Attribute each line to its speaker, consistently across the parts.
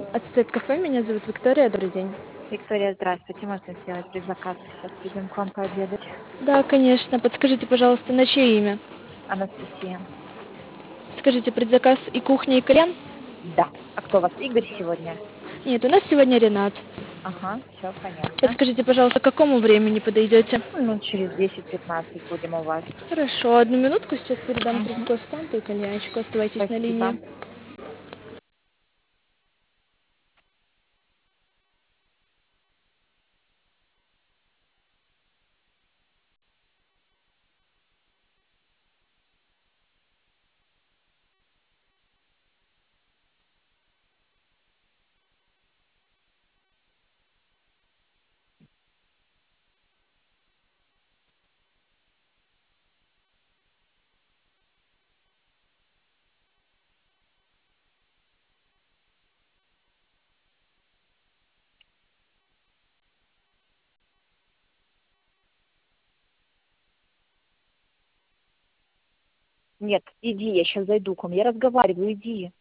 Speaker 1: Ацетат кафе, меня зовут Виктория, добрый день.
Speaker 2: Виктория, здравствуйте. Можно сделать предзаказ? Сейчас придем к вам пообедать.
Speaker 1: Да, конечно. Подскажите, пожалуйста, на чье имя?
Speaker 2: Анастасия.
Speaker 1: Скажите, предзаказ и кухня, и кальян?
Speaker 2: Да. А кто у вас? Игорь сегодня?
Speaker 1: Нет, у нас сегодня Ренат.
Speaker 2: Ага, все понятно.
Speaker 1: Подскажите, пожалуйста, к какому времени подойдете?
Speaker 2: Ну, через 10-15 будем у вас.
Speaker 1: Хорошо, одну минутку, сейчас передам
Speaker 2: Угу.
Speaker 1: трубку останку и кальянчику. Оставайтесь на
Speaker 2: Спасибо.
Speaker 1: линии.
Speaker 2: Нет, иди, я сейчас зайду к вам. Я разговариваю, иди.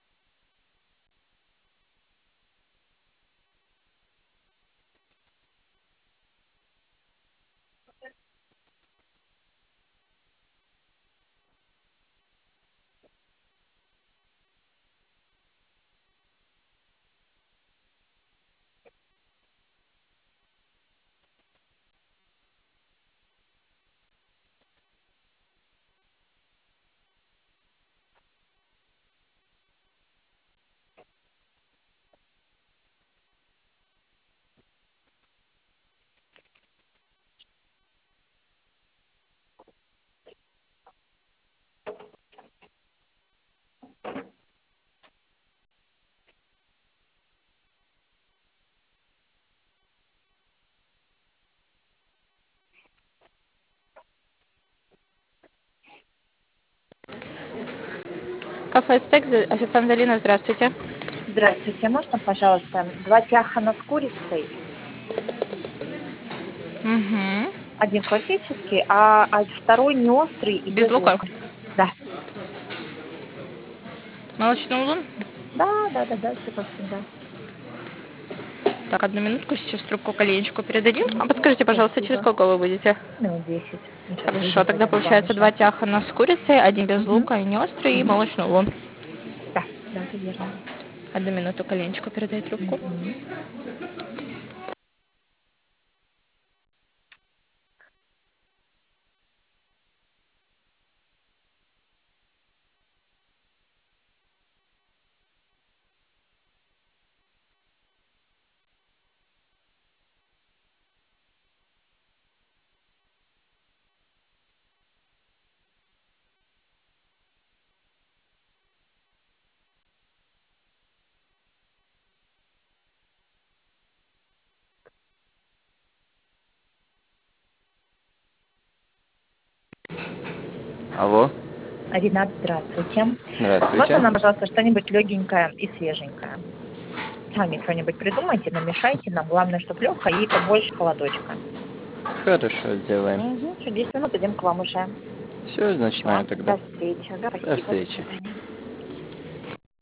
Speaker 1: Кафе «Стек», официант Залина, здравствуйте.
Speaker 2: Здравствуйте. Можно, пожалуйста, 2 тяхана с курицей?
Speaker 1: Угу.
Speaker 2: Один классический, а второй не острый и
Speaker 1: Без
Speaker 2: без
Speaker 1: лука.
Speaker 2: лука. Да.
Speaker 1: Молочный улун.
Speaker 2: Да, все как всегда.
Speaker 1: Так, одну минутку, сейчас трубку кальянчику передадим. А подскажите, пожалуйста, через
Speaker 2: Спасибо.
Speaker 1: сколько вы будете?
Speaker 2: Минут 10. Мы сейчас
Speaker 1: Хорошо,
Speaker 2: выйдем,
Speaker 1: тогда
Speaker 2: пойдем к вам
Speaker 1: получается
Speaker 2: уже.
Speaker 1: 2 тяхана с курицей, один без
Speaker 2: Угу.
Speaker 1: лука и не острый, и
Speaker 2: Угу.
Speaker 1: молочный улун.
Speaker 2: Да, это верно.
Speaker 1: Одну минуту, коленчику передай трубку.
Speaker 2: Угу.
Speaker 3: Алло,
Speaker 2: Ренат, здравствуйте. Можно
Speaker 3: здравствуйте.
Speaker 2: нам, пожалуйста, что-нибудь легенькое и свеженькое? Сами что-нибудь придумайте, намешайте нам. Главное, чтобы легкое и побольше холодочка.
Speaker 3: Хорошо, сделаем.
Speaker 2: Угу. Через 10 минут идем к вам уже.
Speaker 3: Все,
Speaker 2: Все.
Speaker 3: начинаем тогда.
Speaker 2: До встречи. Да,
Speaker 3: До
Speaker 2: спасибо. До
Speaker 3: встречи.
Speaker 2: свидания.